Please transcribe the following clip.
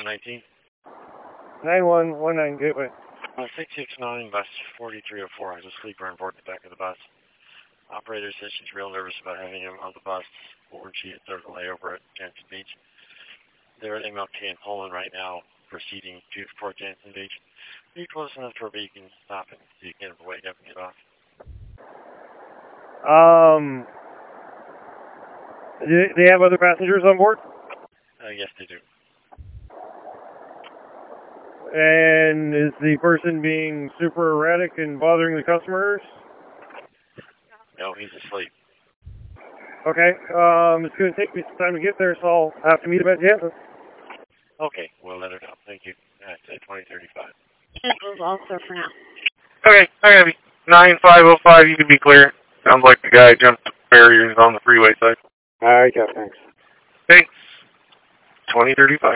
9119. 9119 Gateway. 669, bus 4304 has a sleeper on board the back of the bus. Operator says she's real nervous about having him on the bus, or she had their layover at Jansen Beach. They're at MLK in Poland right now, proceeding to Port Jansen Beach. Be close enough to where you can stop it so you can wake up and get off. Do they have other passengers on board? Yes, they do. And is the person being super erratic and bothering the customers? No, he's asleep. Okay, it's going to take me some time to get there, so I'll have to meet him at Jansen. Okay, we'll let her know. Thank you. That's 2035. Equals also for now. Okay, I have you. 9505, you can be clear. Sounds like the guy jumped the barriers on the freeway side. Alright, yeah, thanks. Thanks. 2035.